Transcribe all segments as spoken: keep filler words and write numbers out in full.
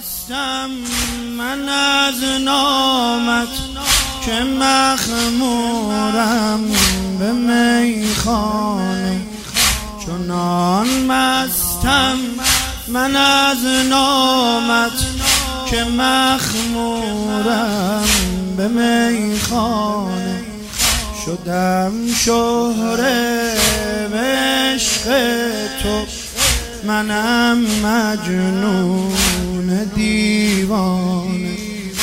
مستم من از نامت که مخمورم به میخانه، چنان مستم من از نامت که مخمورم به میخانه، شدم شهره به عشق تو، منم مجنون دیوانه،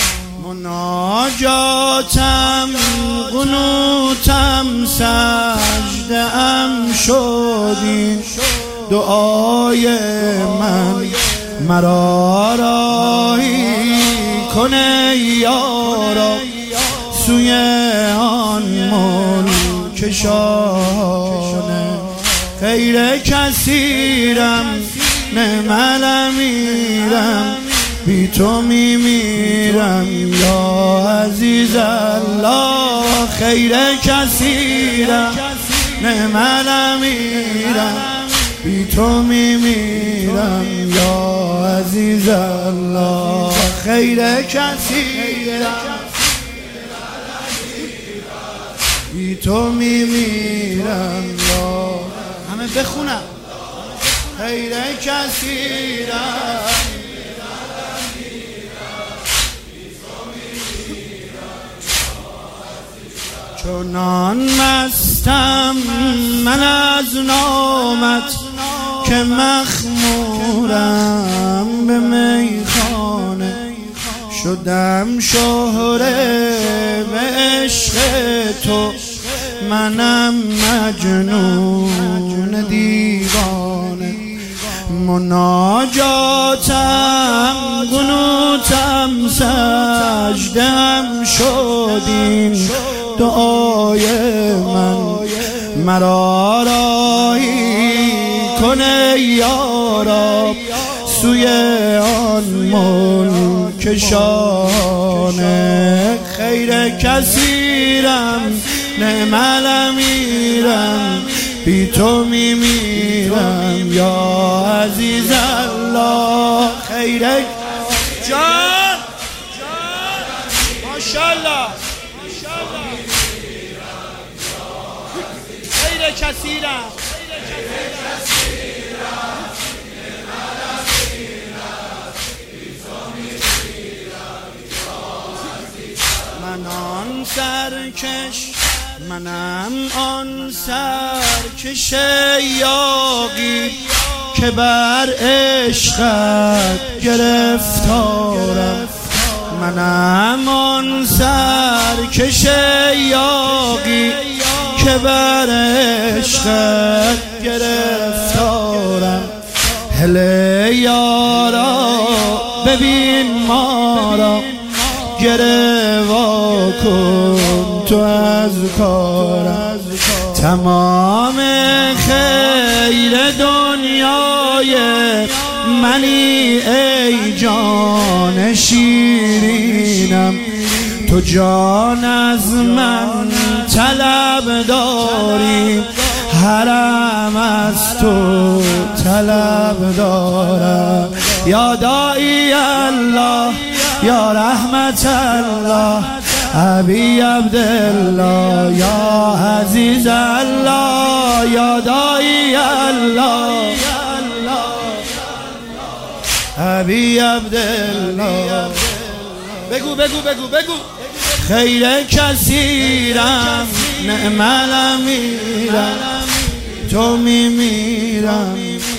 مناجاتم قنوتم سجده ام شدین دعای من، مرا راهی کنه یارا سوی آن ملک شاهانه، خیر کثیرم نعم امیرم بی تو میمیرم یا عزیز الله، خیر کثیرم نعم امیرم بی تو میمیرم یا عزیز الله، خیر کثیرم بی تو میمیرم یا همه بخونم، خیر کثیرم چنان مستم من از نامت که مخمورم به میخانه، شدم شهره به عشق تو، منم مجنون دیوانه، مناجاتم قنوتم سجدم شدین دعای من، مرا راهی کنه یارا سوی آن ملک شانه، خیر کثیرم نعم امیرم بی تو میمیرم یا عزیز الله، خیر جان ماشاءالله خیر کثیرم من آن سرکش منم آن سرکش یاغی که بر عشقت گرفتارم، منم آن سرکش یاغی که بر عشقت گرفتارم، هله یارا ببین ما را گره وا کن تو از کارم، تمام خیر دنیای منی ای جان شیرینم، تو جان از من طلب داری، حرم از تو طلب دارم، یا داعی الله یا رحمت الله ابی عبدالله یا عزیز الله، یا داعی الله ابی عبدالله، بگو بگو بگو بگو خیر کثیرم نعم امیرم تو میمیرم